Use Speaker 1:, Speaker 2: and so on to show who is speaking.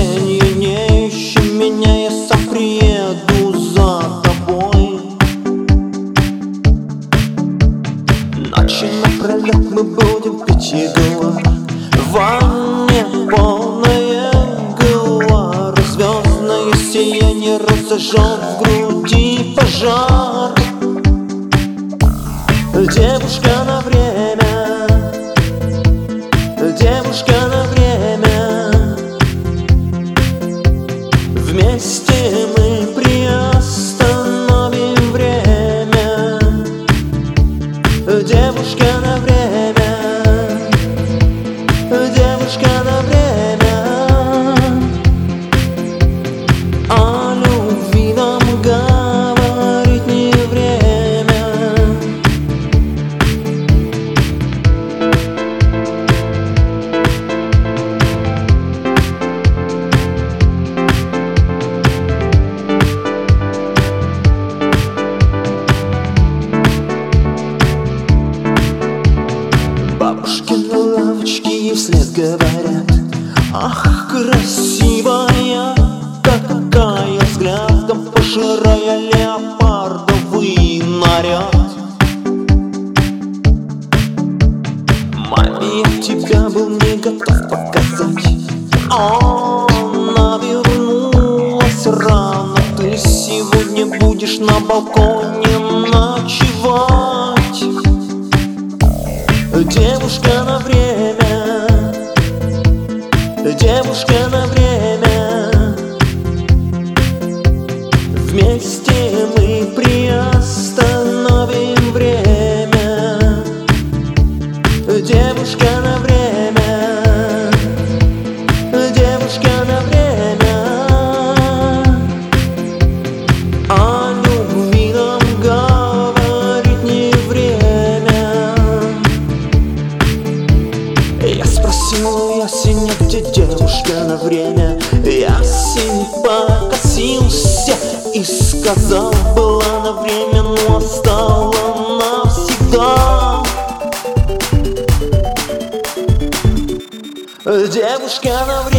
Speaker 1: воскресенье, не ищи меня, я сам приеду за тобой. Ночи напролет мы будем пить Ягуар, в ванне полная гуар. Звездное сияние разожжет в груди пожар. Девушка на время, девушка на время. Вместе мы приостановим время. Девушка на время, девушка на время. О любви нам говорить не время. Бабушки на лавочке ей вслед говорят: ах, красивая какая, взглядом пожирая леопардовый наряд. Маме я тебя был не готов показать. Она вернулась рано. Ты сегодня будешь на балконе ночевать. Девушка на время, девушка на время. Вместе мы приостановим время. Девушка на время, девушка на время. О любви нам говорить не время. Я спросил у ясеня, где девушка на время. Ясень покосился и сказал: была на время, но стала навсегда. Девушка на время.